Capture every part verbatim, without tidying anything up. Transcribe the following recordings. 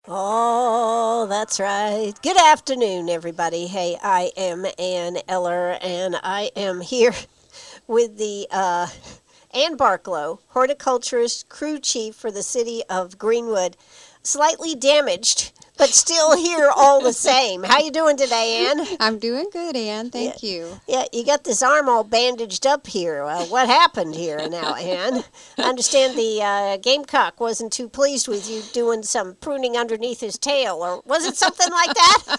Oh, that's right. Good afternoon, everybody. Hey, I am Ann Eller, and I am here with the uh, Ann Barklow, horticulturist, crew chief for the city of Greenwood. Slightly damaged, but still here all the same. How you doing today, Ann? I'm doing good, Ann. Yeah. Thank you. Yeah, you got this arm all bandaged up here. Uh, what happened here now, Ann? I understand the uh, gamecock wasn't too pleased with you doing some pruning underneath his tail, or was it something like that?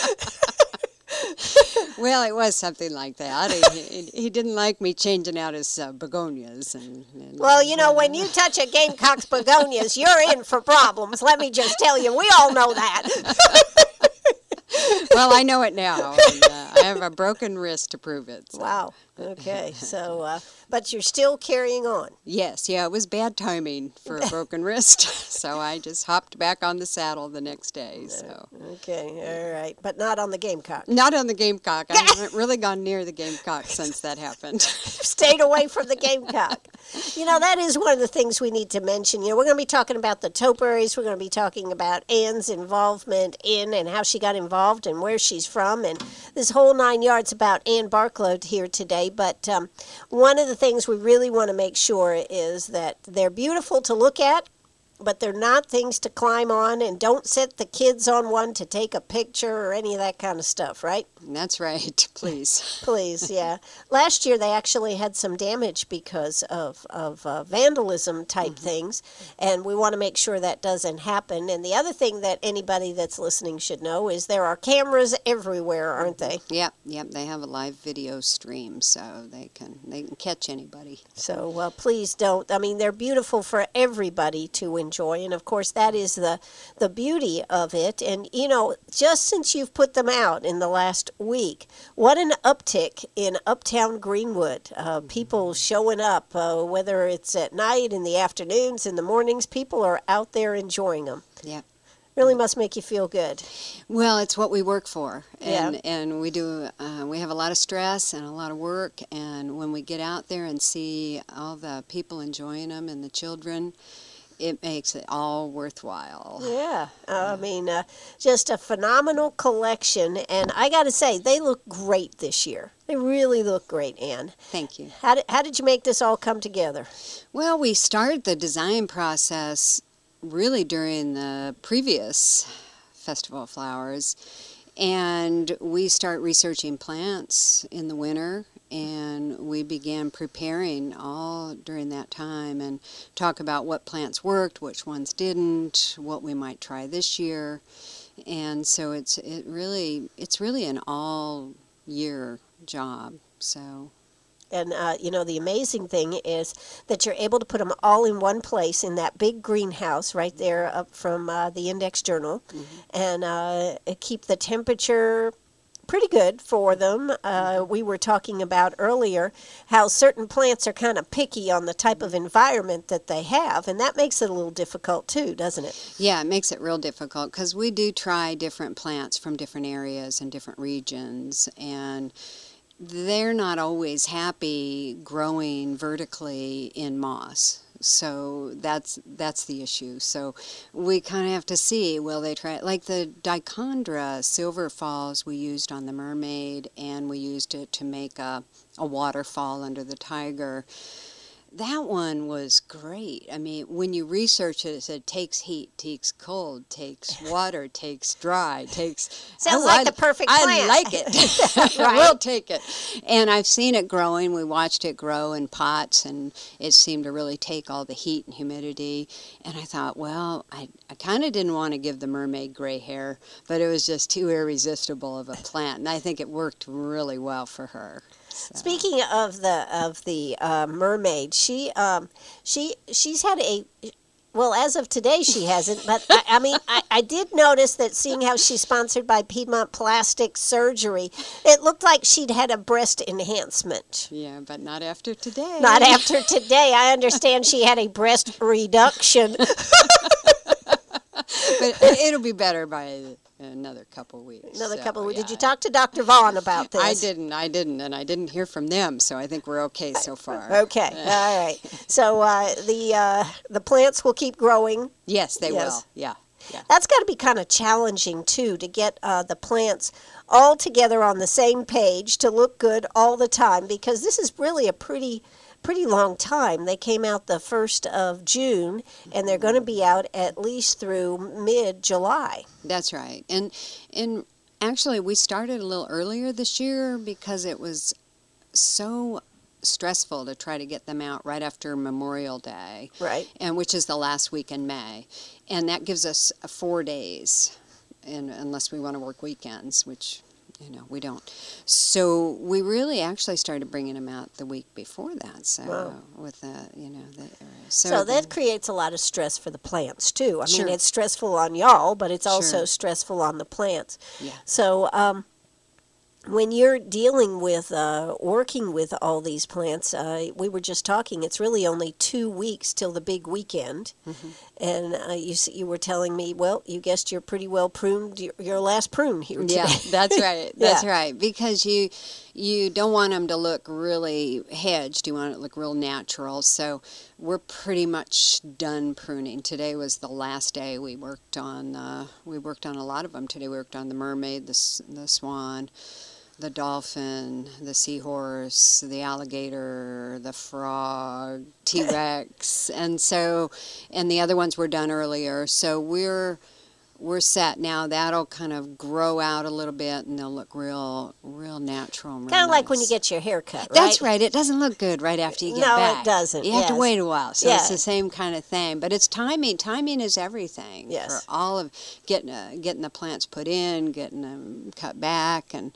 Well, it was something like that. He, he, he didn't like me changing out his uh, begonias. And, and Well, you know, when you touch a gamecock's begonias, you're in for problems. Let me just tell you, we all know that. Well, I know it now. And, uh, I have a broken wrist to prove it. So. Wow. Okay. So, uh, but you're still carrying on. Yes. Yeah, it was bad timing for a broken wrist. So I just hopped back on the saddle the next day. So. Okay. All right. But not on the gamecock. Not on the gamecock. I haven't really gone near the gamecock since that happened. Stayed away from the gamecock. You know, that is one of the things we need to mention. You know, we're going to be talking about the topiaries. We're going to be talking about Ann's involvement in and how she got involved and where she's from and this whole nine yards about Ann Barklow here today. But um, one of the things we really want to make sure is that they're beautiful to look at, but they're not things to climb on, and don't set the kids on one to take a picture or any of that kind of stuff, right? That's right. Please. Please, yeah. Last year they actually had some damage because of, of uh, vandalism type mm-hmm. things, and we want to make sure that doesn't happen. And the other thing that anybody that's listening should know is there are cameras everywhere, aren't they? Yep, yep. They have a live video stream, so they can they can catch anybody. So uh, please don't. I mean, they're beautiful for everybody to enjoy, and of course that is the the beauty of it. And you know, just since you've put them out in the last week, what an uptick in uptown Greenwood. Uh, people showing up, uh, whether it's at night, in the afternoons, in the mornings, people are out there enjoying them. Yeah. Really must make you feel good. Well, it's what we work for, and Yeah. and we do. Uh, we have a lot of stress and a lot of work, and when we get out there and see all the people enjoying them and the children, it makes it all worthwhile. Yeah, uh, I mean, uh, just a phenomenal collection, and I got to say, they look great this year. They really look great, Ann. Thank you. How did, how did you make this all come together? Well, we started the design process really during the previous Festival of Flowers, and we start researching plants in the winter, and we began preparing all during that time and talk about what plants worked, which ones didn't, what we might try this year. And so it's it really it's really an all year job. So And, uh, you know, the amazing thing is that you're able to put them all in one place in that big greenhouse right there up from uh, the Index Journal, mm-hmm. and uh, keep the temperature pretty good for them. Uh, we were talking about earlier how certain plants are kind of picky on the type of environment that they have, and that makes it a little difficult too, doesn't it? Yeah, it makes it real difficult because we do try different plants from different areas and different regions, and they're not always happy growing vertically in moss. So that's that's the issue. So we kind of have to see, will they try it? Like the Dichondra Silver Falls we used on the Mermaid, and we used it to make a, a waterfall under the Tiger. That one was great. I mean, when you research it, it said takes heat, takes cold, takes water, takes dry, takes... Sounds oh, like I, the perfect I plant. like it. Right. We'll take it. And I've seen it growing. We watched it grow in pots, and it seemed to really take all the heat and humidity. And I thought, well, I, I kind of didn't want to give the Mermaid gray hair, but it was just too irresistible of a plant. And I think it worked really well for her. So. Speaking of the of the uh, Mermaid, she um she she's had a well as of today she hasn't, but I, I mean I, I did notice that seeing how she's sponsored by Piedmont Plastic Surgery, it looked like she'd had a breast enhancement. Yeah, but not after today. Not after today. I understand she had a breast reduction. But it'll be better by another couple of weeks. Another so, couple of weeks. yeah. Did you talk to Doctor Vaughn about this? I didn't. I didn't, and I didn't hear from them, so I think we're okay so far. Okay. All right. So uh, the uh, the plants will keep growing. Yes, they Yes. will. Yeah. Yeah. That's got to be kind of challenging, too, to get uh, the plants all together on the same page to look good all the time, because this is really a pretty pretty long time. They came out the first of June, and they're going to be out at least through mid-July. That's right. And and actually, we started a little earlier this year because it was so stressful to try to get them out right after Memorial Day, Right. and which is the last week in May, and that gives us uh, four days, and unless we want to work weekends, which you know we don't. So we really actually started bringing them out the week before that. So Wow. with the you know the so, So that the- creates a lot of stress for the plants, too. I Sure. mean, it's stressful on y'all, but it's also Sure. stressful on the plants. Yeah. So um, when you're dealing with, uh, working with all these plants, uh, we were just talking, it's really only two weeks till the big weekend. Mhm. And uh, you s- you were telling me, well, you guessed you're pretty well pruned, your, your last prune here today. Yeah, that's right. That's Yeah. right. Because you you don't want them to look really hedged. You want it to look real natural. So we're pretty much done pruning. Today was the last day we worked on. Uh, we worked on a lot of them today. We worked on the mermaid, the s- the swan, the dolphin, the seahorse, the alligator, the frog, T-Rex, and so and the other ones were done earlier. So we're we're set now. That'll kind of grow out a little bit, and they'll look real, real natural. And real Kind of like when you nice. get your hair cut, right? That's right. It doesn't look good right after you get No, it back. doesn't, You have to yes. wait a while. So Yeah. it's the same kind of thing. But it's timing. Timing is everything Yes. for all of getting uh, getting the plants put in, getting them cut back, and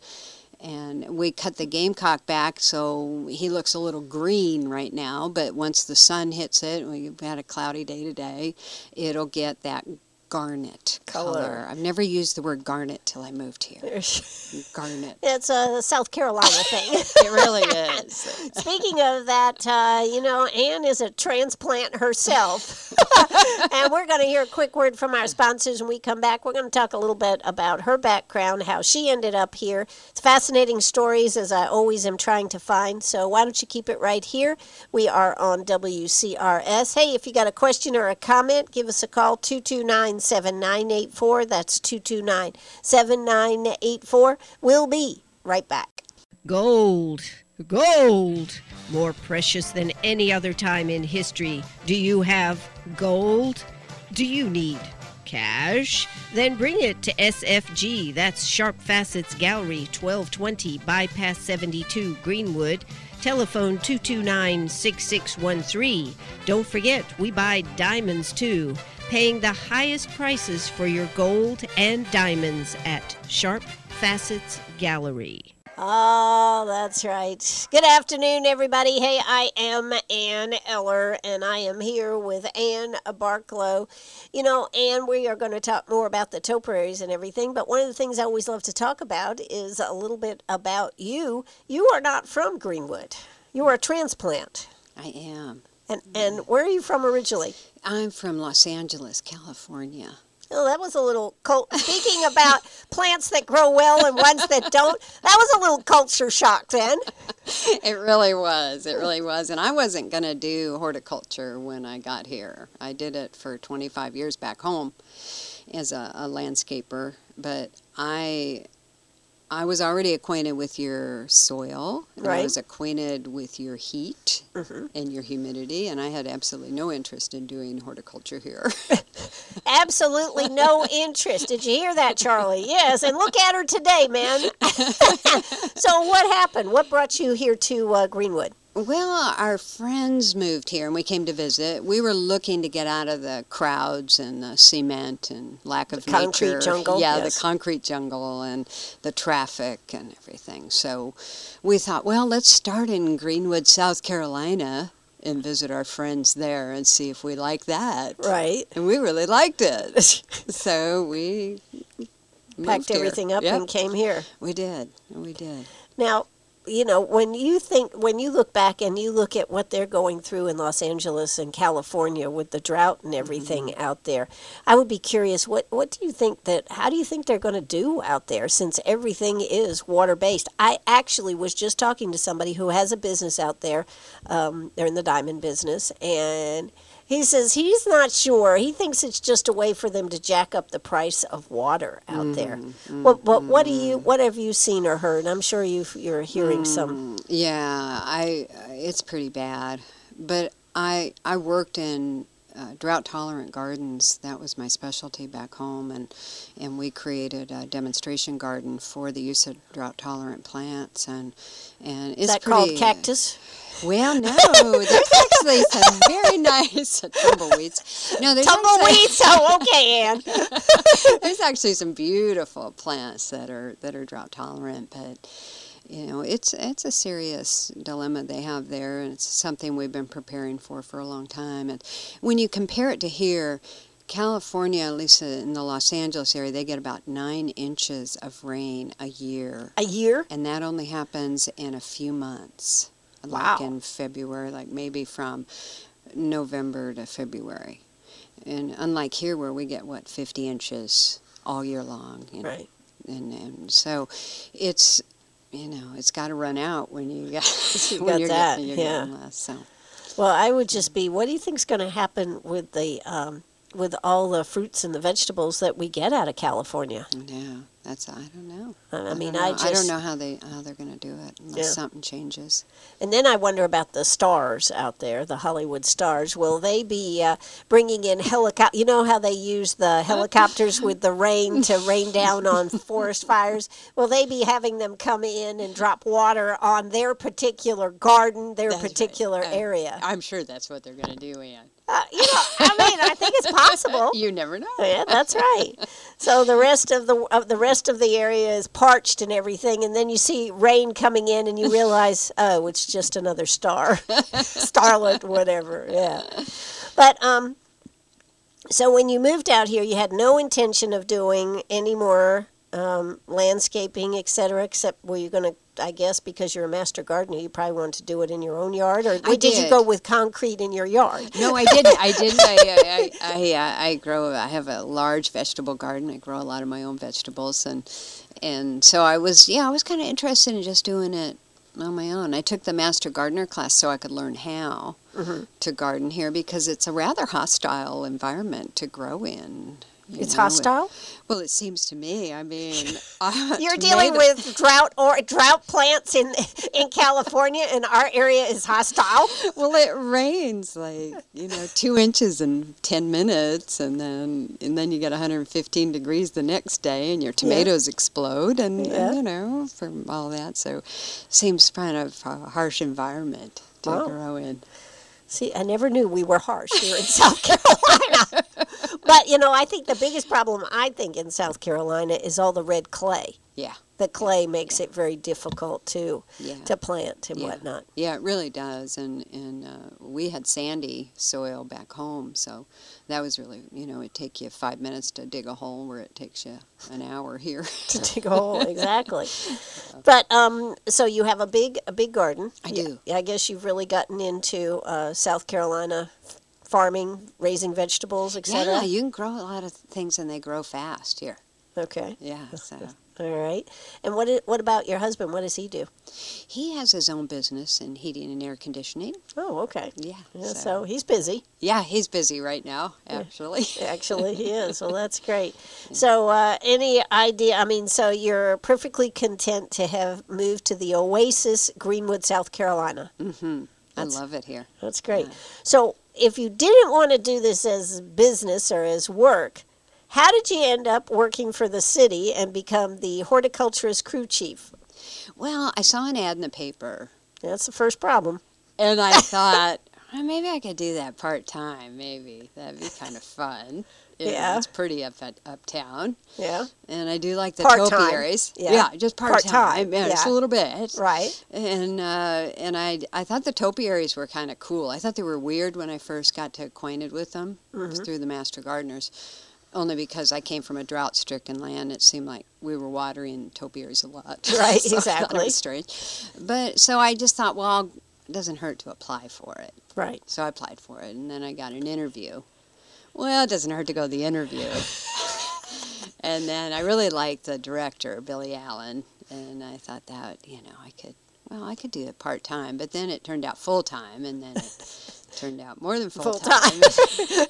and we cut the gamecock back so he looks a little green right now. But once the sun hits it, we've had a cloudy day today, it'll get that garnet Color. color. I've never used the word garnet till I moved here. Garnet. It's a South Carolina thing. It really is. Speaking of that, uh, you know, Anne is a transplant herself. And we're going to hear a quick word from our sponsors. When we come back, we're going to talk a little bit about her background, how she ended up here. It's fascinating stories, as I always am trying to find. So why don't you keep it right here? We are on W C R S. Hey, if you got a question or a comment, give us a call, two two nine, seven nine eight four. That's two two nine, seven nine eight four. We'll be right back. Gold, gold, more precious than any other time in history. Do you have gold? Do you need cash? Then bring it to S F G. That's Sharp Facets Gallery, twelve twenty Bypass seventy-two, Greenwood. Telephone two two nine, six six one three. Don't forget, we buy diamonds too. Paying the highest prices for your gold and diamonds at Sharp Facets Gallery. Oh, that's right. Good afternoon, everybody. Hey, I am Ann Eller, and I am here with Ann Barklow. You know, Ann, we are going to talk more about the topiaries and everything, but one of the things I always love to talk about is a little bit about you. You are not from Greenwood. You are a transplant. I am. And, and where are you from originally? I'm from Los Angeles, California. Oh, that was a little cult. Speaking about plants that grow well and ones that don't, that was a little culture shock then. It really was. It really was. And I wasn't going to do horticulture when I got here. I did it for twenty-five years back home as a, a landscaper. But I I was already acquainted with your soil. And I Right. was acquainted with your heat Mm-hmm. and your humidity. And I had absolutely no interest in doing horticulture here. Absolutely no interest. Did you hear that, Charlie? Yes, and look at her today, man. So what happened? What brought you here to uh, Greenwood? Well, our friends moved here and we came to visit. We were looking to get out of the crowds and the cement and lack of The concrete nature. jungle, Yeah, yes. the concrete jungle and the traffic and everything. So we thought, well, let's start in Greenwood, South Carolina and visit our friends there and see if we like that. Right. And we really liked it. So we moved Packed here. everything up Yep, and came here. we did. We did. Now, you know, when you think, when you look back and you look at what they're going through in Los Angeles and California with the drought and everything Mm-hmm. out there, I would be curious, what, what do you think that, how do you think they're going to do out there since everything is water-based? I actually was just talking to somebody who has a business out there. Um, they're in the diamond business, and He says he's not sure. He thinks it's just a way for them to jack up the price of water out Mm, there. mm, What, what, what do mm. you? What have you seen or heard? I'm sure you you're hearing some. Mm, yeah, I it's pretty bad. But I I worked in uh, drought tolerant gardens. That was my specialty back home, and and we created a demonstration garden for the use of drought tolerant plants, and and it's Is that pretty, called cactus? Well, no, there's actually some very nice tumbleweeds. No, there's actually- Tumbleweeds. Oh, okay, Ann. there's actually some beautiful plants that are that are drought tolerant, but you know, it's it's a serious dilemma they have there, and it's something we've been preparing for for a long time. And when you compare it to here, California, at least in the Los Angeles area, they get about nine inches of rain a year, A year. and that only happens in a few months, Wow. like in February, like maybe from November to February. And unlike here, where we get what fifty inches all year long, you know, Right. and and so it's you know it's got to run out when you got You when got you're that, getting, you're yeah. getting less. So Well, I would just be. What do you think's going to happen with the um, with all the fruits and the vegetables that we get out of California? yeah, that's I don't know. I mean, don't I know. just I don't know how they how they're going to do it unless Yeah. something changes. And then I wonder about the stars out there, the Hollywood stars. Will they be uh, bringing in helicopter? You know how they use the helicopters with the rain to rain down on forest fires? Will they be having them come in and drop water on their particular garden, their That's right. particular Uh, area? I'm sure that's what they're going to do, Ann. Uh, you know, I mean, I think it's possible. You never know. Yeah, that's right. So the rest of the of the rest of the area is parched and everything, and then you see rain coming in, and you realize, oh, it's just another star, starlet, whatever. Yeah. But um, so when you moved out here, you had no intention of doing any more um, landscaping, et cetera, except were you going to? I guess because you're a master gardener, you probably wanted to do it in your own yard, or I did you did. go with concrete in your yard? No, I didn't. I didn't. I, I, I, I, I grow. I have a large vegetable garden. I grow a lot of my own vegetables, and and so I was. Yeah, I was kind of interested in just doing it on my own. I took the master gardener class so I could learn how Mm-hmm. to garden here because it's a rather hostile environment to grow in. you It's know. hostile. Well, it seems to me. I mean, uh, You're dealing tomato- with drought or drought plants in in California, and our area is hostile. Well, it rains like you know two inches in ten minutes, and then and then you get one hundred fifteen degrees the next day, and your tomatoes explode, and, Yeah. and you know from all that. So, seems kind of a harsh environment to Wow. grow in. See, I never knew we were harsh here in South Carolina. But you know, I think the biggest problem I think in South Carolina is all the red clay. Yeah, The clay makes it very difficult to yeah. to plant and Yeah. whatnot. Yeah, it really does, and and uh, we had sandy soil back home, so that was really, you know, it'd take you five minutes to dig a hole where it takes you an hour here. To dig a hole, exactly. But um, so you have a big a big garden. I Yeah, do. I guess you've really gotten into uh, South Carolina farming, raising vegetables, et cetera. Yeah, you can grow a lot of things, and they grow fast here. Okay. Yeah, so. All right. And what i- what about your husband? What does he do? He has his own business in heating and air conditioning. Oh, okay. Yeah. Yeah, so, so he's busy. yeah, he's busy right now, actually. Actually, he is. Well, that's great. So, uh, any idea? I mean, so you're perfectly content to have moved to the Oasis, Greenwood, South Carolina. hmm I That's- love it here. That's great. Yeah. So, if you didn't want to do this as business or as work, how did you end up working for the city and become the horticulturist crew chief? Well, I saw an ad in the paper, That's the first problem. and I thought, well, maybe I could do that part time. Maybe that'd be kind of fun. You know, Yeah. it's pretty up at uptown, Yeah. and I do like the Part-time. topiaries. Yeah. just part time. Part-time, Yeah, just yeah. a little bit. Right. And uh, and I I thought the topiaries were kind of cool. I thought they were weird when I first got to acquainted with them. It was Mhm. through the master gardeners, only because I came from a drought-stricken land. It seemed like we were watering topiaries a lot. Right, So I thought it exactly. was strange. But so I just thought, well, it doesn't hurt to apply for it. Right. So I applied for it, and then I got an interview. Well, it doesn't hurt to go to the interview. And then I really liked the director, Billy Allen, and I thought that, you know, I could, well, I could do it part-time, but then it turned out full-time, and then it turned out more than full, Full time. time.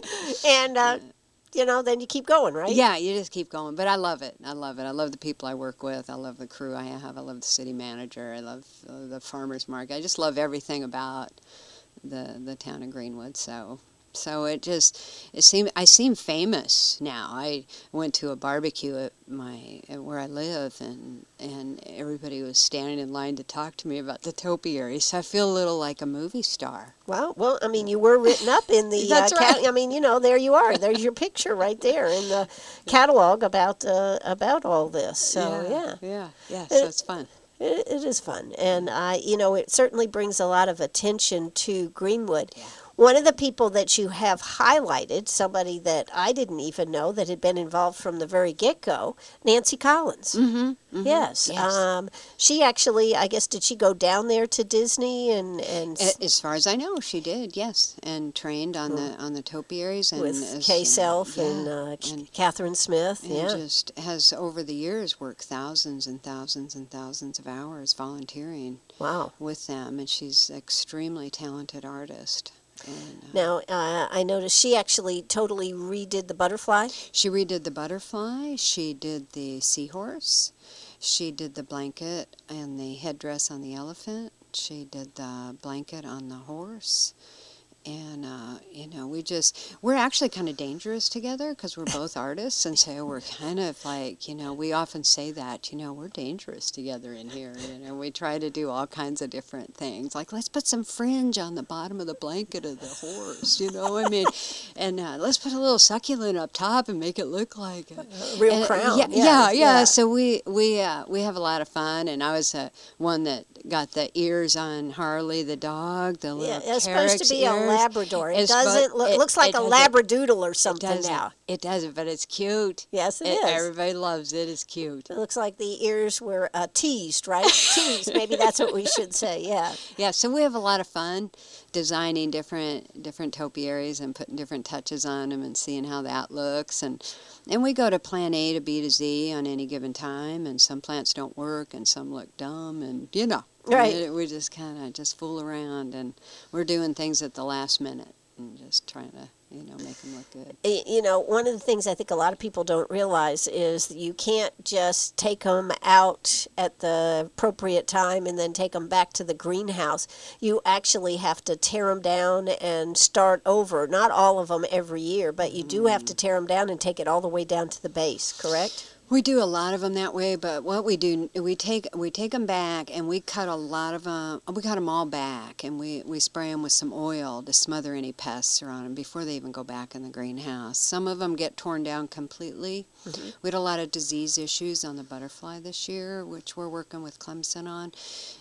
And, uh, you know, then you keep going, right? Yeah, you just keep going. But I love it. I love it. I love the people I work with. I love the crew I have. I love the city manager. I love uh, the farmers market. I just love everything about the the town of Greenwood. So so it just it seemed I seem famous now. I went to a barbecue at my at where I live, and and everybody was standing in line to talk to me about the topiary. So I feel a little like a movie star. Well, well, I mean, you were written up in the. That's uh, right. cat- I mean, you know, there you are. There's your picture right there in the catalog about uh, about all this. So yeah, yeah, yeah. It- So it's fun. It, it is fun, and I, you know, it certainly brings a lot of attention to Greenwood. Yeah. One of the people that you have highlighted, somebody that I didn't even know that had been involved from the very get-go, Nancy Collins. Mm-hmm. mm-hmm. Yes, Yes. Um, she actually, I guess, did she go down there to Disney and and s- A- As far as I know, she did, yes, and trained on the on the topiaries and with as, Kay uh, Self yeah, and, uh, K- and Catherine Smith? and Yeah. just has over the years worked thousands and thousands and thousands of hours volunteering Wow. with them, and she's an extremely talented artist. And, uh, Now, uh, I noticed she actually totally redid the butterfly. she redid the butterfly. She did the seahorse. She did the blanket and the headdress on the elephant. She did the blanket on the horse. And, uh, you know, we just, we're actually kind of dangerous together because we're both artists. And so we're kind of like, you know, we often say that, you know, we're dangerous together in here. You know, we try to do all kinds of different things. Like, let's put some fringe on the bottom of the blanket of the horse, you know, I mean, and uh, let's put a little succulent up top and make it look like a Real and, uh, crown. Yeah, Yeah, yeah, yeah. yeah. So we we uh, we have a lot of fun, and I was uh, one that got the ears on Harley the dog. The little Yeah, it's supposed to Carrick's be a ears. Labrador. It It's doesn't spo- look. it- Looks like it a doesn't- Labradoodle or It something doesn't. now. It doesn't, but it's cute. Yes, it It- is. Everybody loves it. It's cute. It looks like the ears were uh, teased, right? Teased. Maybe that's what we should say. Yeah. Yeah, so we have a lot of fun designing different different topiaries and putting different touches on them and seeing how that looks. And and we go to plan A to B to Z on any given time, and some plants don't work and some look dumb, and you know, Right. we, we just kind of just fool around, and we're doing things at the last minute and just trying to, you know, make them look good. Y- You know, one of the things I think a lot of people don't realize is that you can't just take them out at the appropriate time and then take them back to the greenhouse. You actually have to tear them down and start over. Not all of them every year, but you do have to tear them down and take it all the way down to the base, correct? We do a lot of them that way, but what we do, we take we take them back and we cut a lot of them. We cut them all back, and we, we spray them with some oil to smother any pests around them before they even go back in the greenhouse. Some of them get torn down completely. Mm-hmm. We had a lot of disease issues on the butterfly this year, which we're working with Clemson on.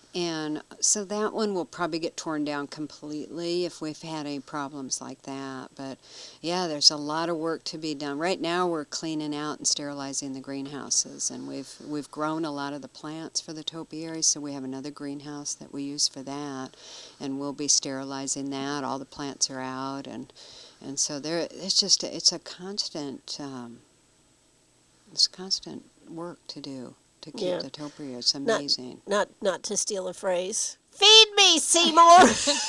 And so that one will probably get torn down completely if we've had any problems like that. But yeah, there's a lot of work to be done. Right now we're cleaning out and sterilizing the greenhouses, and we've we've grown a lot of the plants for the topiary, so we have another greenhouse that we use for that, and we'll be sterilizing that. All the plants are out, and and so there it's just it's a constant um, it's constant work to do to keep Yeah. the topiary. It's Not- amazing. Not not to steal a phrase. Feed me, Seymour.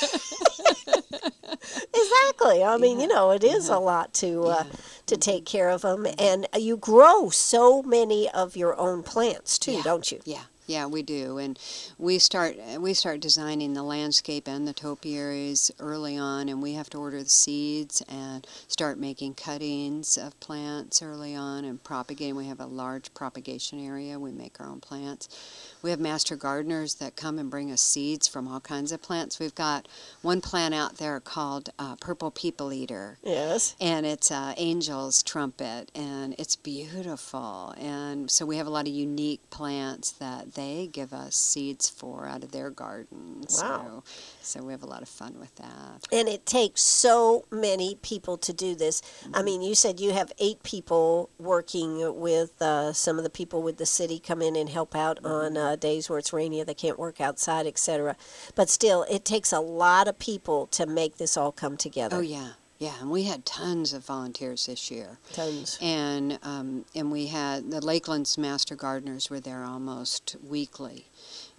Exactly. I mean, you know, it is a lot to uh, Yeah. to take care of them, and you grow so many of your own plants too, Yeah. don't you? Yeah, yeah, we do, and we start we start designing the landscape and the topiaries early on, and we have to order the seeds and start making cuttings of plants early on and propagating. We have a large propagation area. We make our own plants. We have master gardeners that come and bring us seeds from all kinds of plants. We've got one plant out there called uh, Purple People Eater. Yes. And it's uh, Angel's Trumpet, and it's beautiful. And so we have a lot of unique plants that they give us seeds for out of their gardens. Wow. So, so we have a lot of fun with that. And it takes so many people to do this. I mean, you said you have eight people working with uh, some of the people with the city come in and help out on uh, days where it's rainy or they can't work outside, et cetera. But still, it takes a lot of people to make this all come together. Oh, yeah. Yeah, and we had tons of volunteers this year. Tons. And um, and we had the Lakeland's master gardeners were there almost weekly,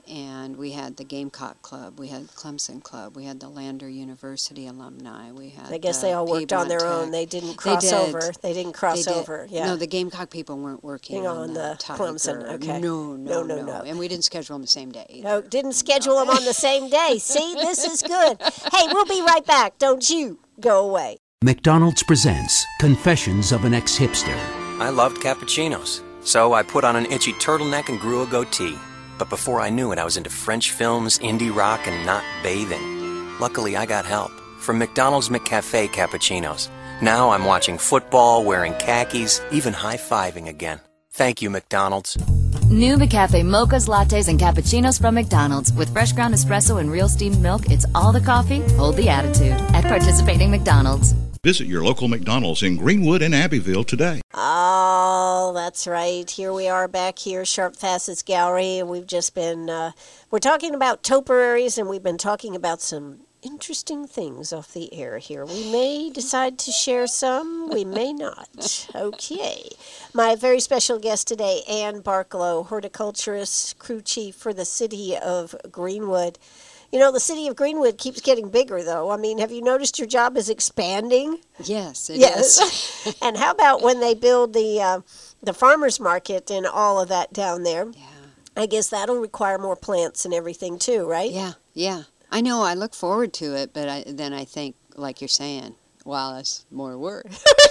and we had the Gamecock Club, we had Clemson Club, we had the Lander University alumni, we had I guess the they all worked on their Piedmont own. Tech. They didn't cross did. over. They didn't cross They did. over. Yeah. No, the Gamecock people weren't working Hang on, on, the, the Clemson, Tiger. okay. No, no, No, no, no, no. And we didn't schedule them the same day either. No, didn't schedule them on the same day. See, this is good. Hey, we'll be right back. Don't you go away. McDonald's presents Confessions of an Ex-Hipster. I loved cappuccinos, so I put on an itchy turtleneck and grew a goatee. But before I knew it, I was into French films, indie rock, and not bathing. Luckily, I got help from McDonald's McCafe cappuccinos. Now I'm watching football, wearing khakis, even high-fiving again. Thank you, McDonald's. New McCafe mochas, lattes, and cappuccinos from McDonald's. With fresh ground espresso and real steamed milk, it's all the coffee, hold the attitude. At participating McDonald's. Visit your local McDonald's in Greenwood and Abbeville today. Oh, that's right. Here we are back here, Sharp Facets Gallery, and we've just been, uh, we're talking about topiaries, and we've been talking about some interesting things off the air here. We may decide to share some, we may not. Okay. My very special guest today, Ann Barklow, horticulturist, crew chief for the city of Greenwood. You know, the city of Greenwood keeps getting bigger, though. I mean, have you noticed your job is expanding? Yes, it yes. is. And how about when they build the uh, the farmers market and all of that down there? Yeah. I guess that'll require more plants and everything, too, right? Yeah, yeah. I know, I look forward to it, but I, then I think, like you're saying, wow, that's more work.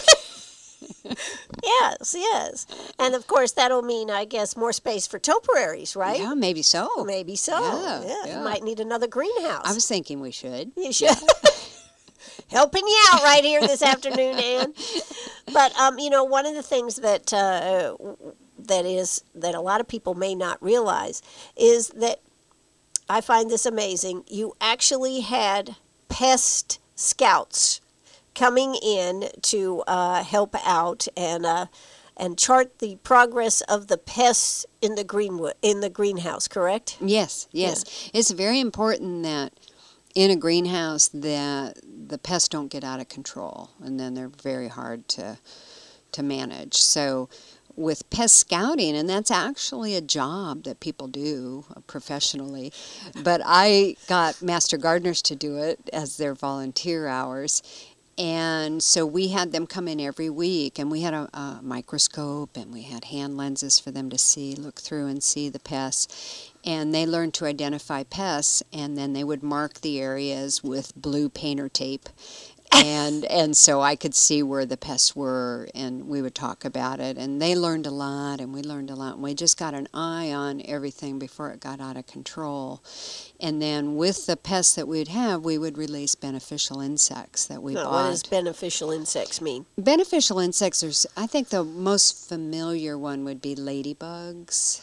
Yes, yes. And, of course, that'll mean, I guess, more space for topiaries, right? Yeah, maybe so. Maybe so. Yeah, Yeah, yeah. You might need another greenhouse. I was thinking we should. You should. Helping you out right here this afternoon, Ann. But, um, you know, one of the things that uh, that is that a lot of people may not realize is that I find this amazing. You actually had pest scouts coming in to uh, help out and uh, and chart the progress of the pests in the greenwood in the greenhouse. Correct? Yes, yes. It's very important that in a greenhouse that the pests don't get out of control, and then they're very hard to to manage. So with pest scouting, and that's actually a job that people do professionally, but I got master gardeners to do it as their volunteer hours. And so we had them come in every week, and we had a, a microscope, and we had hand lenses for them to see, look through and see the pests. And they learned to identify pests, and then they would mark the areas with blue painter tape. And and so I could see where the pests were, and we would talk about it. And they learned a lot, and we learned a lot. And we just got an eye on everything before it got out of control. And then with the pests that we'd have, we would release beneficial insects that we Now, bought. what does beneficial insects mean? Beneficial insects are, I think the most familiar one would be ladybugs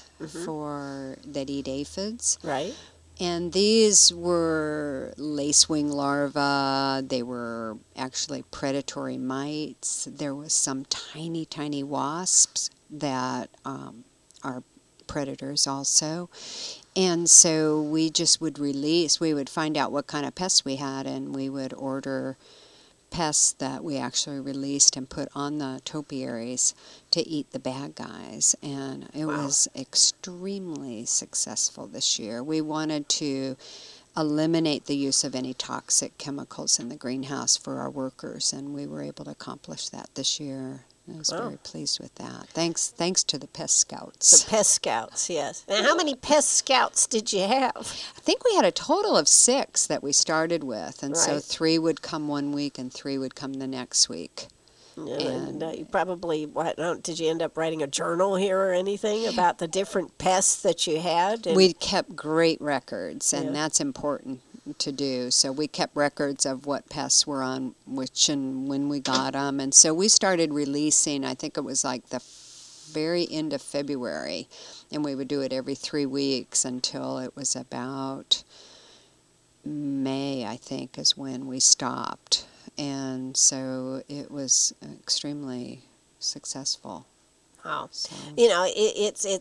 for that eat aphids. Right. And these were lacewing larvae. They were actually predatory mites. There was some tiny, tiny wasps that um, are predators also. And so we just would release, we would find out what kind of pests we had, and we would order pests that we actually released and put on the topiaries to eat the bad guys. And it Wow. was extremely successful this year. We wanted to eliminate the use of any toxic chemicals in the greenhouse for our workers, and we were able to accomplish that this year. I was Wow. very pleased with that. Thanks thanks to the pest scouts. The pest scouts, yes. Now, how many pest scouts did you have? I think we had a total of six that we started with, and so Right. three would come one week and three would come the next week. And uh, you probably, what, uh, did you end up writing a journal here or anything about the different pests that you had? And, We kept great records, and Yeah. that's important to do. So we kept records of what pests were on which and when we got them. And so we started releasing, I think it was like the very end of February, and we would do it every three weeks until it was about May, I think, is when we stopped. And so it was extremely successful. Wow. So. You know, it, it's, it's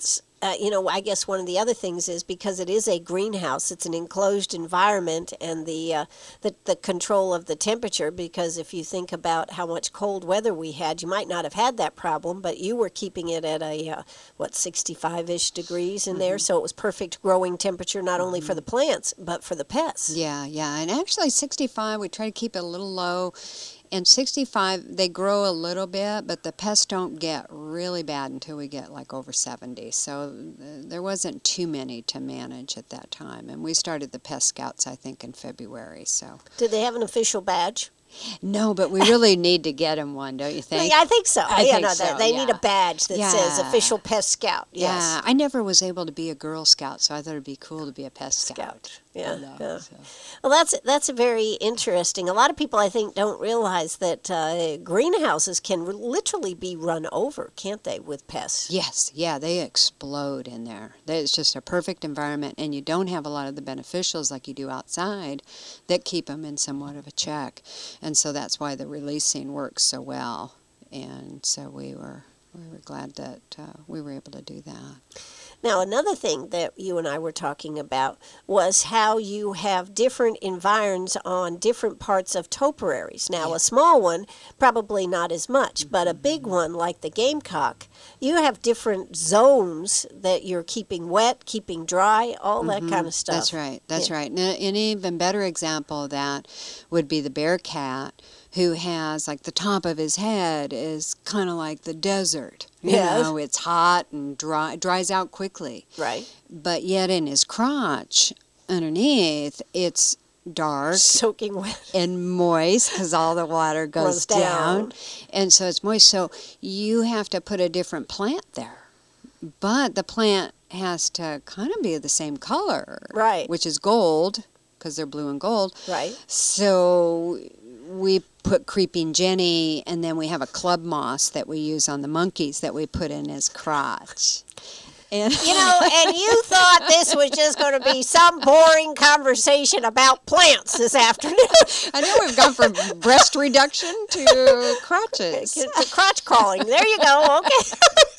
uh, you know, I guess one of the other things is because it is a greenhouse, it's an enclosed environment, and the, uh, the the control of the temperature. Because if you think about how much cold weather we had, you might not have had that problem, but you were keeping it at a uh, what sixty-five-ish degrees in mm-hmm. there, so it was perfect growing temperature not mm-hmm. only for the plants but for the pests. Yeah, yeah, and actually sixty-five, we try to keep it a little low. And sixty-five, they grow a little bit, but the pests don't get really bad until we get like over seventy. So there wasn't too many to manage at that time. And we started the Pest Scouts, I think, in February. So did they have an official badge? No, but we really need to get them one, don't you think? Yeah, I think so. I yeah, think no, so, they yeah. need a badge that yeah. says Official Pest Scout. Yes. Yeah, I never was able to be a Girl Scout, so I thought it'd be cool to be a Pest Scout. Scout. Yeah, know, yeah. So. Well, that's that's very interesting. A lot of people, I think, don't realize that uh, greenhouses can literally be run over, can't they, with pests? Yes, yeah, they explode in there. It's just a perfect environment, and you don't have a lot of the beneficials like you do outside that keep them in somewhat of a check. And so that's why the releasing works so well. And so we were we were glad that uh, we were able to do that. Now, another thing that you and I were talking about was how you have different environs on different parts of topiaries. Now, yeah. a small one, probably not as much, but a big one like the gamecock, you have different zones that you're keeping wet, keeping dry, all that mm-hmm. kind of stuff. That's right, that's yeah. right. And an even better example of that would be the bearcat, who has, like, the top of his head is kind of like the desert. You yes. know, it's hot and dry, dries out quickly. Right. But yet in his crotch, underneath, it's dark. Soaking wet. And moist, because all the water goes down. down. And so it's moist. So you have to put a different plant there. But the plant has to kind of be the same color. Right. Which is gold, because they're blue and gold. Right. So we put Creeping Jenny, and then we have a club moss that we use on the monkeys that we put in his crotch. And you know, and you thought this was just going to be some boring conversation about plants this afternoon. I know we've gone from breast reduction to crotches. to, to crotch crawling. There you go. Okay.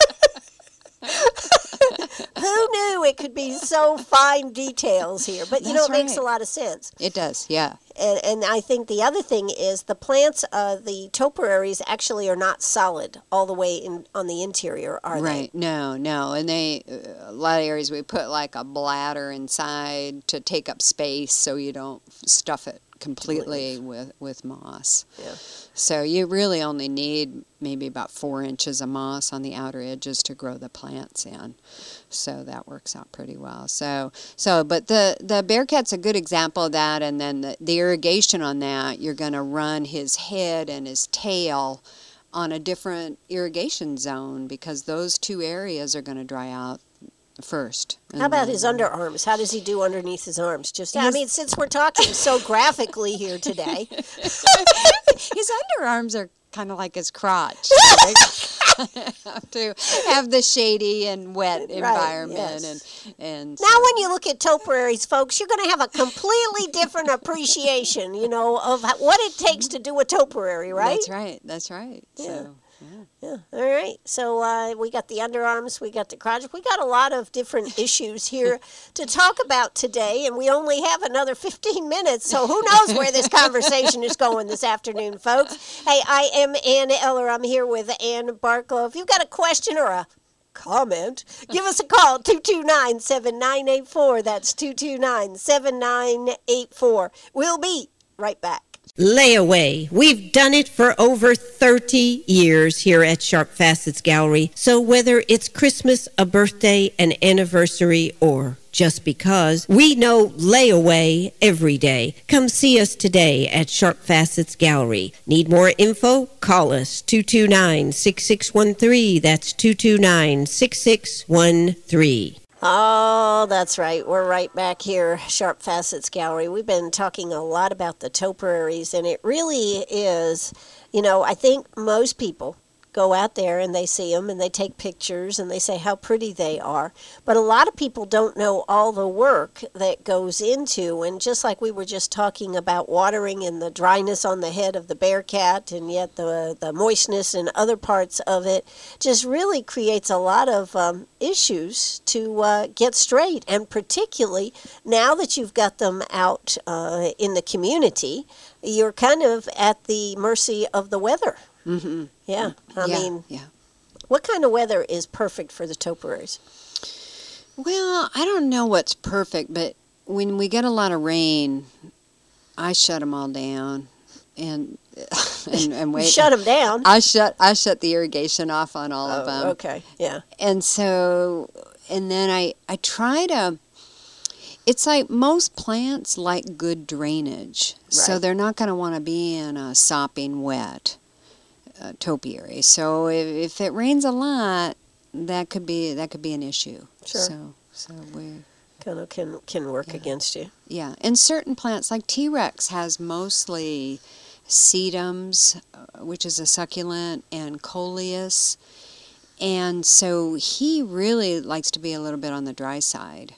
Who knew it could be so fine details here? But, you That's know, it makes right. a lot of sense. It does, yeah. And, and I think the other thing is the plants, uh, the topiaries actually are not solid all the way in on the interior, are right. they? Right, no, no. And they, uh, a lot of areas we put like a bladder inside to take up space so you don't stuff it completely with, with moss. Yeah. So you really only need maybe about four inches of moss on the outer edges to grow the plants in. So that works out pretty well. So, so but the, the bearcat's a good example of that, and then the, the irrigation on that, you're going to run his head and his tail on a different irrigation zone because those two areas are going to dry out first. How about his underarms? How does he do underneath his arms? Just, I mean, since we're talking so graphically here today. His underarms are kind of like his crotch. Have to have the shady and wet right, environment. Yes. and and Now, so. when you look at topiaries, folks, you're going to have a completely different appreciation, you know, of what it takes to do a topiary, right? That's right. That's right. Yeah. So, yeah. Yeah. All right. So uh, we got the underarms, we got the crotch. We got a lot of different issues here to talk about today, and we only have another fifteen minutes. So who knows where this conversation is going this afternoon, folks? Hey, I am Ann Eller. I'm here with Ann Barklow. If you've got a question or a comment, give us a call, two two nine, seven nine eight four. That's two two nine, seven nine eight four. We'll be right back. Layaway. We've done it for over thirty years here at Sharp Facets Gallery. So whether it's Christmas, a birthday, an anniversary, or just because, we know layaway every day. Come see us today at Sharp Facets Gallery. Need more info? Call us, two two nine, six six one three. That's two two nine, six six one three. Oh, that's right. We're right back here, Sharp Facets Gallery. We've been talking a lot about the topiaries, and it really is, you know, I think most people go out there and they see them and they take pictures and they say how pretty they are. But a lot of people don't know all the work that goes into, and just like we were just talking about watering and the dryness on the head of the bear cat, and yet the, the moistness in other parts of it just really creates a lot of um, issues to uh, get straight. And particularly now that you've got them out uh, in the community, you're kind of at the mercy of the weather. Mm-hmm. Yeah, I yeah, mean, yeah. what kind of weather is perfect for the topiaries? Well, I don't know what's perfect, but when we get a lot of rain, I shut them all down and and, and wait. You shut them down? I shut I shut the irrigation off on all oh, of them. Okay, yeah. And so, and then I I try to. It's like most plants like good drainage, so Right. they're not going to want to be in a sopping wet uh, topiary. So if, if it rains a lot, that could be that could be an issue. Sure. So so we Kind of can can work Yeah. against you. yeah, and certain plants like T-Rex has mostly sedums, uh, which is a succulent, and coleus, and so he really likes to be a little bit on the dry side.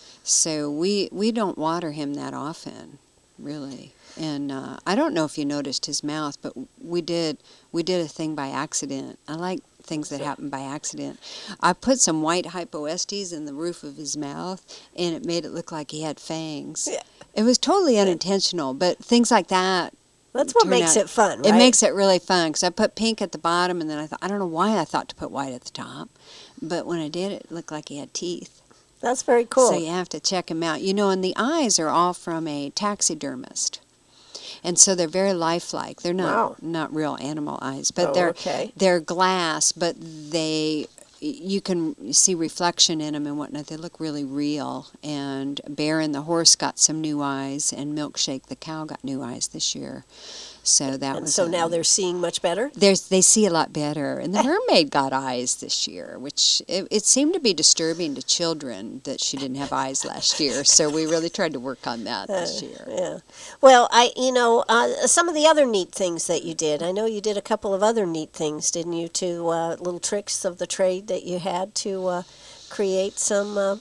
So we we don't water him that often, really. And uh, I don't know if you noticed his mouth, but we did we did a thing by accident. I like things that happen by accident. I put some white hypoestes in the roof of his mouth, and it made it look like he had fangs. Yeah. It was totally unintentional, but things like that. That's what turn makes out- it fun, right? It makes it really fun because I put pink at the bottom, and then I thought I don't know why I thought to put white at the top, but when I did, it looked like he had teeth. That's very cool. So you have to check them out. You know, and the eyes are all from a taxidermist. And so they're very lifelike. They're not Wow. not real animal eyes, but Oh, they're okay. they're glass, but they you can see reflection in them and whatnot. They look really real. And Baron the horse got some new eyes, and Milkshake the cow got new eyes this year. So that And was so a- now they're seeing much better? there's, they see a lot better. And the mermaid got eyes this year, which it, it seemed to be disturbing to children that she didn't have eyes last year. So we really tried to work on that this year. Yeah. Well, I, you know, uh, some of the other neat things that you did. I know you did a couple of other neat things, didn't you? To uh, little tricks of the trade that you had to uh, create some uh,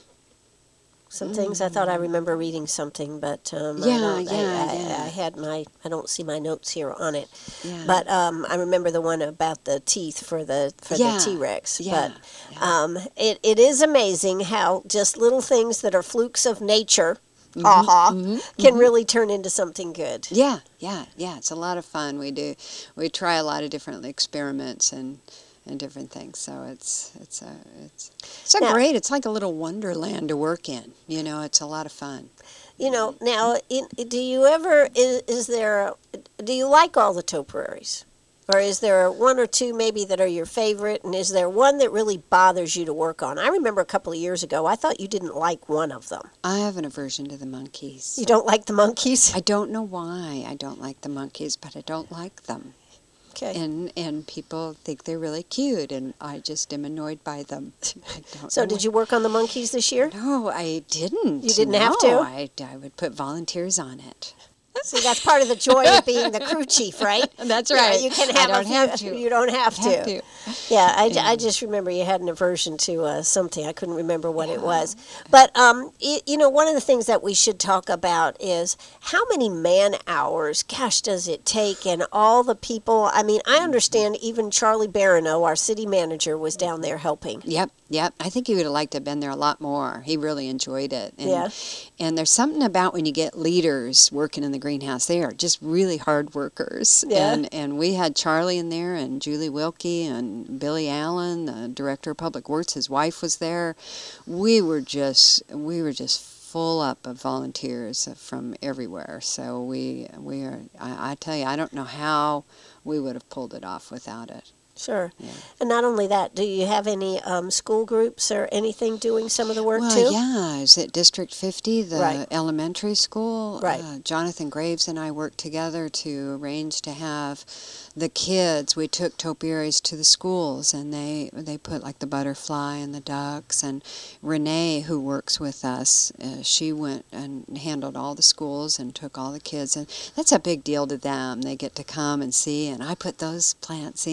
some things. I thought I remember reading something, but um, I Yeah, don't- I, yeah, I, yeah. I had my. I don't see my notes here on it, Yeah. but um, I remember the one about the teeth for the for Yeah, the T Rex. yeah, But um, it it is amazing how just little things that are flukes of nature. Ha ha, can really turn into something good. Yeah, yeah, yeah. It's a lot of fun. We do, we try a lot of different experiments and, and different things. So it's it's a it's it's a Now- great. It's like a little wonderland to work in. You know, it's a lot of fun. You know, now, in, do you ever, is, is there, do you like all the topiaries? Or is there one or two maybe that are your favorite? And is there one that really bothers you to work on? I remember a couple of years ago, I thought you didn't like one of them. I have an aversion to the monkeys. You don't like the monkeys? I don't know why I don't like the monkeys, but I don't like them. Okay. And and people think they're really cute, and I just am annoyed by them. I don't So know did you work on the monkeys this year? No, I didn't. You didn't have No, to? I, I would put volunteers on it. See, that's part of the joy of being the crew chief, right? That's You know, right. you can I have a don't few- have to. You don't have to. Have to. Yeah, I, I just remember you had an aversion to uh, something. I couldn't remember what it was. But, um, y you know, one of the things that we should talk about is how many man hours, gosh, does it take? And all the people, I mean, I understand even Charlie Barano, our city manager, was down there helping. Yep, yep. I think he would have liked to have been there a lot more. He really enjoyed it. And, Yeah. And there's something about when you get leaders working in the greenhouse. They are just really hard workers. Yeah. And and we had Charlie in there, and Julie Wilkie, and Billy Allen, the director of public works. His wife was there. We were just we were just full up of volunteers from everywhere. So we we are. I, I tell you, I don't know how we would have pulled it off without it. Sure. Yeah. And not only that, do you have any um, school groups or anything doing some of the work Well, too? yeah, is it District fifty, the Right. elementary school? Right. Uh, Jonathan Graves and I worked together to arrange to have the kids. We took topiaries to the schools, and they they put like the butterfly and the ducks. And Renee, who works with us, uh, she went and handled all the schools and took all the kids, and that's a big deal to them. They get to come and see, and I put those plants in, and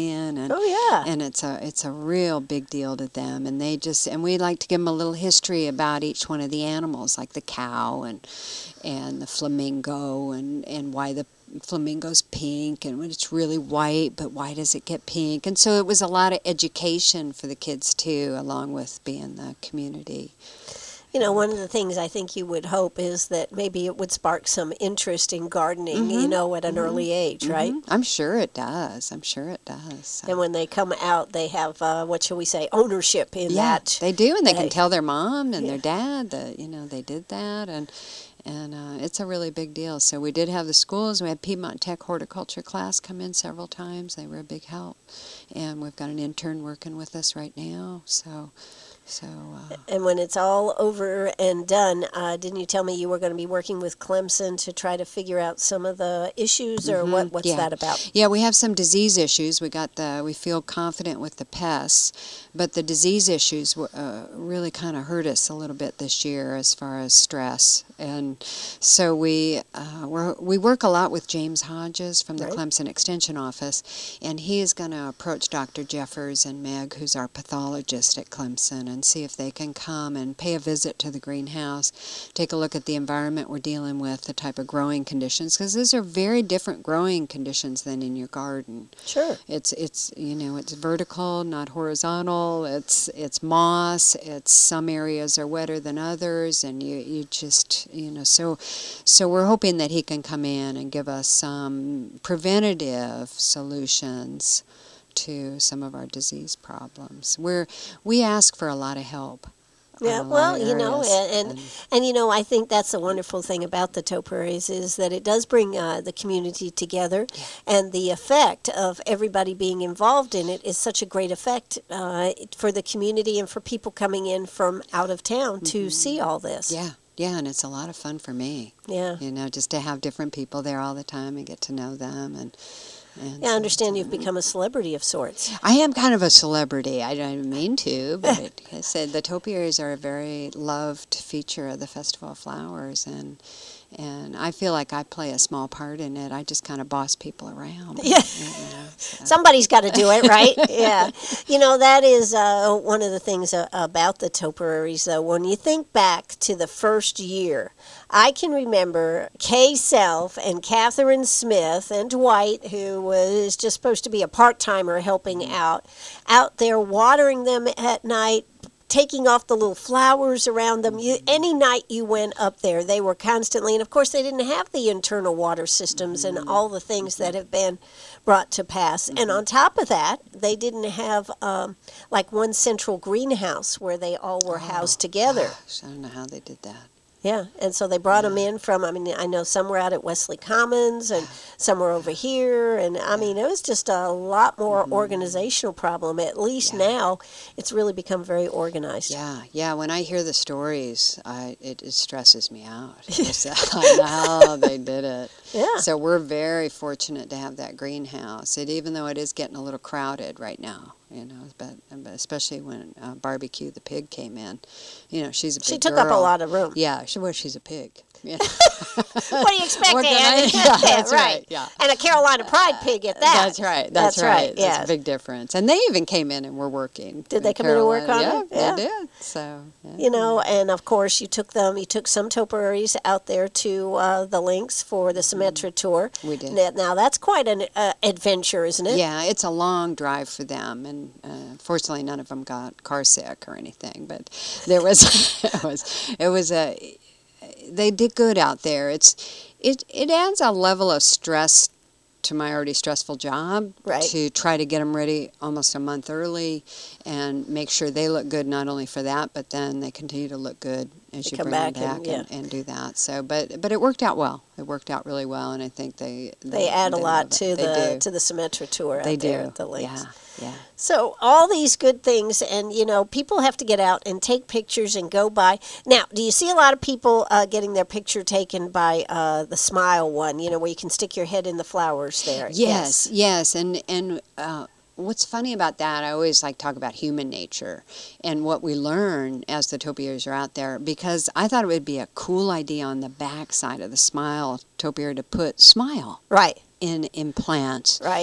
Oh, yeah. And it's a it's a real big deal to them. And they just and we like to give them a little history about each one of the animals, like the cow and and the flamingo, and, and why the flamingo's pink, and when it's really white, but why does it get pink? And so it was a lot of education for the kids too, along with being the community. You know, one of the things I think you would hope is that maybe it would spark some interest in gardening, Mm-hmm. you know, at an mm-hmm. early age, right? Mm-hmm. I'm sure it does. I'm sure it does. So. And when they come out, they have, uh, what shall we say, ownership in yeah, that. They do, and they They- can tell their mom and Yeah. their dad that, you know, they did that, and and uh, it's a really big deal. So we did have the schools. We had Piedmont Tech horticulture class come in several times. They were a big help. And we've got an intern working with us right now. So, so uh, And when it's all over and done, uh, didn't you tell me you were going to be working with Clemson to try to figure out some of the issues, or what? What's yeah. that about? Yeah, we have some disease issues. We got the. We feel confident with the pests, but the disease issues uh, really kind of hurt us a little bit this year as far as stress. And so we uh, we're, we work a lot with James Hodges from the Right. Clemson Extension Office, and he is going to approach Doctor Jeffers and Meg, who's our pathologist at Clemson, and see if they can come and pay a visit to the greenhouse, take a look at the environment we're dealing with, the type of growing conditions, because these are very different growing conditions than in your garden. Sure. It's it's you know it's vertical, not horizontal. It's it's moss. It's some areas are wetter than others, and you you just you know so so we're hoping that he can come in and give us some preventative solutions to some of our disease problems. We're we ask for a lot of help. Yeah, on a well, lot of you know, areas, and, and and you know, I think that's the wonderful thing about the topiaries is that it does bring uh, the community together, and the effect of everybody being involved in it is such a great effect uh, for the community and for people coming in from out of town to see all this. yeah, yeah, and it's a lot of fun for me. Yeah. You know, just to have different people there all the time and get to know them and. and Yeah, I so understand it's, you've become a celebrity of sorts. I am kind of a celebrity. I don't mean to, but it, I said the topiaries are a very loved feature of the Festival of Flowers, and and I feel like I play a small part in it. I just kind of boss people around. Yeah. You know, so. Somebody's got to do it, right? Yeah. You know, that is uh, one of the things uh, about the topiaries, though. When you think back to the first year, I can remember Kay Self and Catherine Smith and Dwight, who was just supposed to be a part-timer helping out, out there watering them at night, taking off the little flowers around them. You, any night you went up there, they were constantly, and of course they didn't have the internal water systems and all the things that have been brought to pass. And on top of that, they didn't have um, like one central greenhouse where they all were housed together. Gosh, I don't know how they did that. Yeah, and so they brought them in from, I mean, I know some were out at Wesley Commons and some were over here. And I mean, it was just a lot more organizational problem. At least now it's really become very organized. Yeah, yeah. When I hear the stories, I it, it stresses me out. It's how they did it. Yeah. So we're very fortunate to have that greenhouse. It even though it is getting a little crowded right now. You know, but, but especially when uh, Barbecue the pig came in, you know, she's a big She took girl. up a lot of room. Yeah, she well, she's a pig. Yeah. What do you expect, What can I- Ann? yeah, that's right, yeah. And a Carolina Pride pig at that. That's right. That's, That's right. right, That's yeah. a big difference. And they even came in and were working. Did they come in and work on Carolina. it? Yeah, Yeah. they did. So, yeah. You know, and of course you took them, you took some topiaries out there to uh, the links for the Symetra tour. We did. Now, now that's quite an uh, adventure, isn't it? Yeah, it's a long drive for them, and uh, fortunately, none of them got car sick or anything. But there was, it was, it was a, they did good out there. It's, it, it adds a level of stress to my already stressful job, Right. to try to get them ready almost a month early, and make sure they look good not only for that, but then they continue to look good as They you come bring them back and- back and, and do that. So, but but it worked out well. It worked out really well, and I think they They add a they lot love it. to They the do. to the Symetra tour out They there do. at the links. Yeah, yeah. So all these good things, and you know, people have to get out and take pictures and go by. Now, do you see a lot of people uh, getting their picture taken by uh, the Smile one? You know, where you can stick your head in the flowers there. Yes, yes, and and uh, what's funny about that? I always like to talk about human nature and what we learn as the topiaries are out there. Because I thought it would be a cool idea on the back side of the Smile topiary to put Smile Right. in in plants. Right.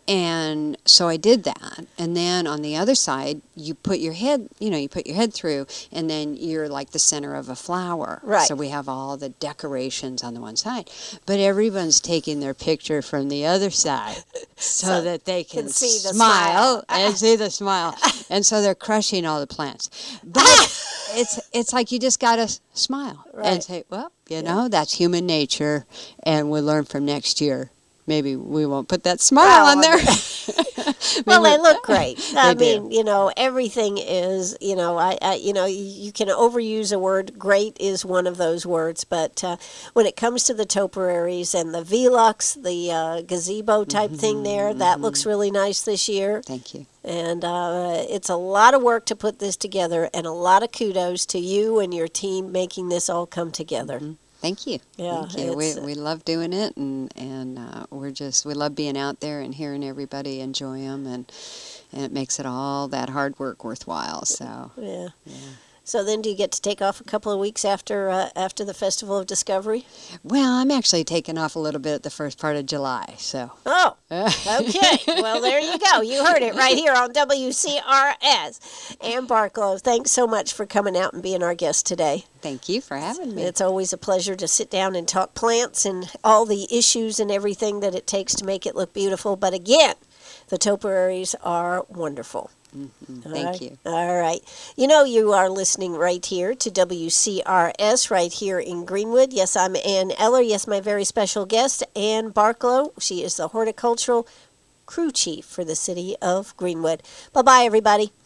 And so I did that. And then on the other side, you put your head, you know, you put your head through, and then you're like the center of a flower. Right. So we have all the decorations on the one side. But everyone's taking their picture from the other side so, So that they can, can see the smile, smile. and see the smile. And so they're crushing all the plants. But it's it's like you just got to smile Right. and say, well, you know, that's human nature, and we'll learn from next year. Maybe we won't put that smile Well, on there. Well, Maybe- they look great. I They mean, do. you know, everything is, you know, I, I you know, you, you can overuse a word. Great is one of those words, but uh, when it comes to the topiaries and the Velux, the uh, gazebo type thing there, that looks really nice this year. Thank you. And uh, it's a lot of work to put this together, and a lot of kudos to you and your team making this all come together. Thank you. Yeah, Thank you. We, it's, uh, we love doing it, and and uh, we're just we love being out there and hearing everybody enjoy them, and and it makes it all that hard work worthwhile. So Yeah. So then, do you get to take off a couple of weeks after uh, after the Festival of Discovery? well, I'm actually taking off a little bit at the first part of July. So Oh, okay. Well, there you go. You heard it right here on W C R S. Ann Barklow, thanks so much for coming out and being our guest today. thank you for having me. It's always a pleasure to sit down and talk plants and all the issues and everything that it takes to make it look beautiful. But again, the topiaries are wonderful. All Thank right. you. All right. You know, you are listening right here to W C R S right here in Greenwood. Yes, I'm Ann Eller. Yes, my very special guest, Ann Barklow. She is the horticultural crew chief for the city of Greenwood. Bye-bye, everybody.